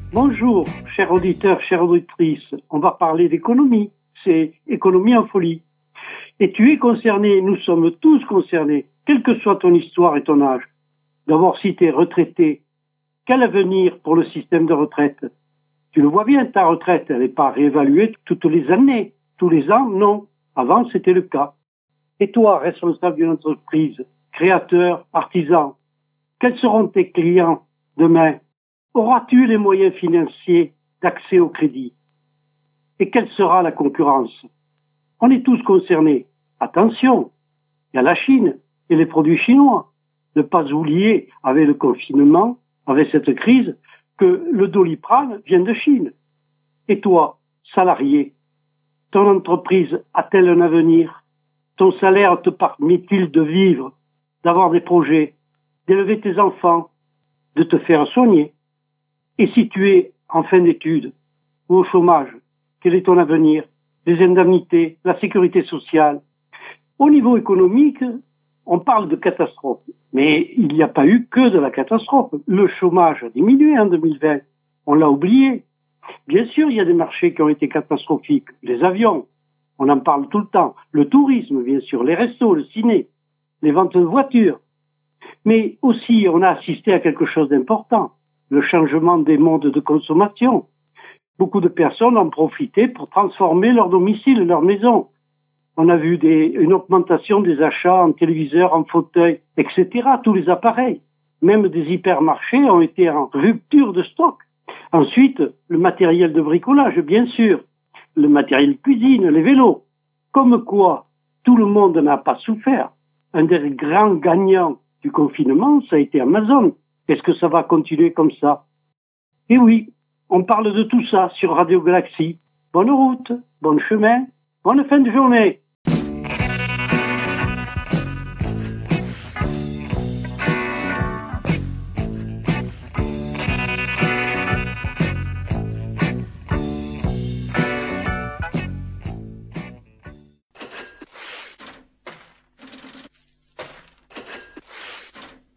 Bonjour, chers auditeurs, chères auditrices. On va parler d'économie. C'est économie en folie. Et tu es concerné, nous sommes tous concernés, quelle que soit ton histoire et ton âge. D'abord, si tu es retraité, quel avenir pour le système de retraite? Tu le vois bien, ta retraite, elle n'est pas réévaluée toutes les années. Tous les ans, non. Avant, c'était le cas. Et toi, responsable d'une entreprise, créateur, artisan, quels seront tes clients demain? Auras-tu les moyens financiers d'accès au crédit? Et quelle sera la concurrence? On est tous concernés. Attention, il y a la Chine et les produits chinois. Ne pas oublier, avec le confinement, avec cette crise, que le Doliprane vient de Chine. Et toi, salarié, ton entreprise a-t-elle un avenir? Ton salaire te permet-il de vivre, d'avoir des projets, d'élever tes enfants, de te faire soigner? Et si tu es en fin d'études ou au chômage, quel est ton avenir? Les indemnités, la sécurité sociale? Au niveau économique, on parle de catastrophe. Mais il n'y a pas eu que de la catastrophe. Le chômage a diminué en 2020. On l'a oublié. Bien sûr, il y a des marchés qui ont été catastrophiques. Les avions, on en parle tout le temps. Le tourisme, bien sûr. Les restos, le ciné, les ventes de voitures. Mais aussi, on a assisté à quelque chose d'important. Le changement des modes de consommation. Beaucoup de personnes ont profité pour transformer leur domicile, leur maison. On a vu une augmentation des achats en téléviseurs, en fauteuils, etc. Tous les appareils. Même des hypermarchés ont été en rupture de stock. Ensuite, le matériel de bricolage, bien sûr. Le matériel de cuisine, les vélos. Comme quoi, tout le monde n'a pas souffert. Un des grands gagnants du confinement, ça a été Amazon. Est-ce que ça va continuer comme ça? Et oui, on parle de tout ça sur Radio Galaxie. Bonne route, bon chemin, bonne fin de journée.